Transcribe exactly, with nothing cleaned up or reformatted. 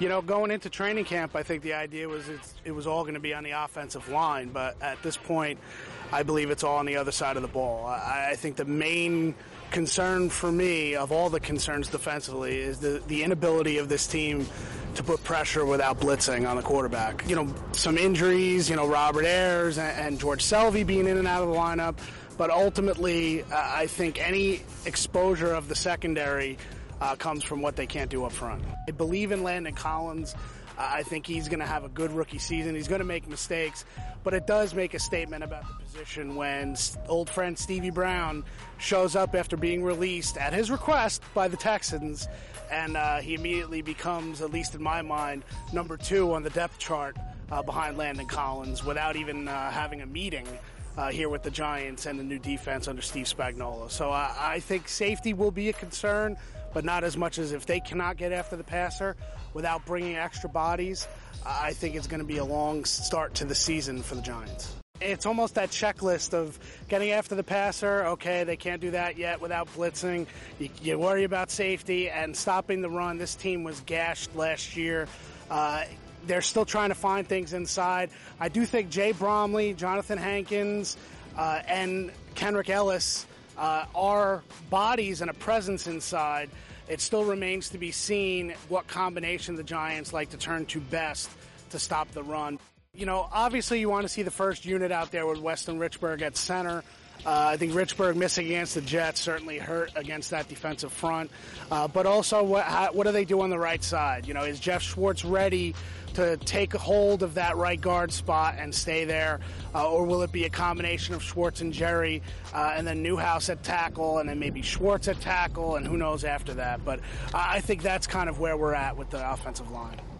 You know, going into training camp, I think the idea was it's, it was all going to be on the offensive line, but at this point, I believe it's all on the other side of the ball. I, I think the main concern for me, of all the concerns defensively, is the, the inability of this team to put pressure without blitzing on the quarterback. You know, some injuries, you know, Robert Ayers and, and George Selvey being in and out of the lineup, but ultimately, uh, I think any exposure of the secondary Uh, comes from what they can't do up front. I believe in Landon Collins. Uh, I think he's going to have a good rookie season. He's going to make mistakes, but it does make a statement about the position when old friend Stevie Brown shows up after being released at his request by the Texans, and uh, he immediately becomes, at least in my mind, number two on the depth chart uh, behind Landon Collins without even uh, having a meeting Uh, here with the Giants and the new defense under Steve Spagnuolo. So uh, I think safety will be a concern, but not as much as if they cannot get after the passer without bringing extra bodies. Uh, I think it's going to be a long start to the season for the Giants. It's almost that checklist of getting after the passer. Okay, they can't do that yet without blitzing. You, you worry about safety and stopping the run. This team was gashed last year. Uh, They're still trying to find things inside. I do think Jay Bromley, Jonathan Hankins, uh, and Kenrick Ellis uh, are bodies and a presence inside. It still remains to be seen what combination the Giants like to turn to best to stop the run. You know, obviously you want to see the first unit out there with Weston Richburg at center. Uh, I think Richburg missing against the Jets certainly hurt against that defensive front. Uh, but also, what, how, what do they do on the right side? You know, is Jeff Schwartz ready to take hold of that right guard spot and stay there? Uh, or will it be a combination of Schwartz and Jerry uh, and then Newhouse at tackle and then maybe Schwartz at tackle and who knows after that? But I think that's kind of where we're at with the offensive line.